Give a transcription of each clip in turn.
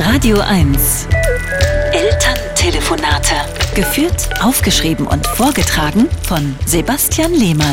Radio 1. Elterntelefonate. Geführt, aufgeschrieben und vorgetragen von Sebastian Lehmann.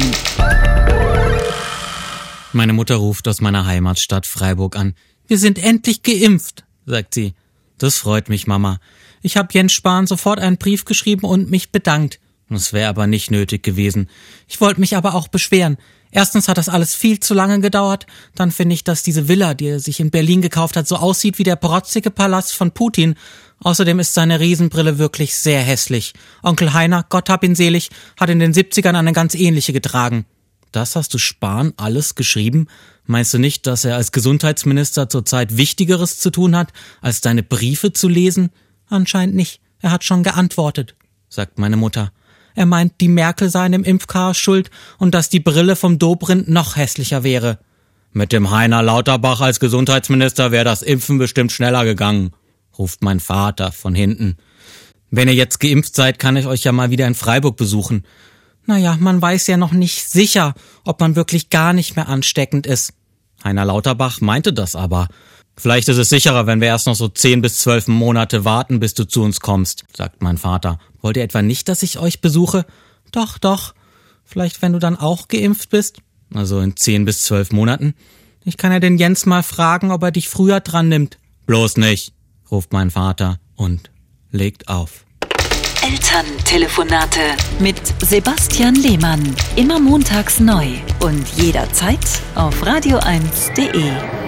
Meine Mutter ruft aus meiner Heimatstadt Freiburg an. Wir sind endlich geimpft, sagt sie. Das freut mich, Mama. Ich habe Jens Spahn sofort einen Brief geschrieben und mich bedankt. Das wäre aber nicht nötig gewesen. Ich wollte mich aber auch beschweren. Erstens hat das alles viel zu lange gedauert. Dann finde ich, dass diese Villa, die er sich in Berlin gekauft hat, so aussieht wie der protzige Palast von Putin. Außerdem ist seine Riesenbrille wirklich sehr hässlich. Onkel Heiner, Gott hab ihn selig, hat in den 70ern eine ganz ähnliche getragen. Das hast du Spahn alles geschrieben? Meinst du nicht, dass er als Gesundheitsminister zurzeit Wichtigeres zu tun hat, als deine Briefe zu lesen? Anscheinend nicht. Er hat schon geantwortet, sagt meine Mutter. Er meint, die Merkel sei an dem Impfchaos schuld und dass die Brille vom Dobrindt noch hässlicher wäre. Mit dem Heiner Lauterbach als Gesundheitsminister wäre das Impfen bestimmt schneller gegangen, ruft mein Vater von hinten. Wenn ihr jetzt geimpft seid, kann ich euch ja mal wieder in Freiburg besuchen. Naja, man weiß ja noch nicht sicher, ob man wirklich gar nicht mehr ansteckend ist. Heiner Lauterbach meinte das aber. Vielleicht ist es sicherer, wenn wir erst noch so 10 bis 12 Monate warten, bis du zu uns kommst, sagt mein Vater. Wollt ihr etwa nicht, dass ich euch besuche? Doch. Vielleicht, wenn du dann auch geimpft bist? Also in 10 bis 12 Monaten? Ich kann ja den Jens mal fragen, ob er dich früher dran nimmt. Bloß nicht, ruft mein Vater und legt auf. Elterntelefonate mit Sebastian Lehmann. Immer montags neu und jederzeit auf radio1.de.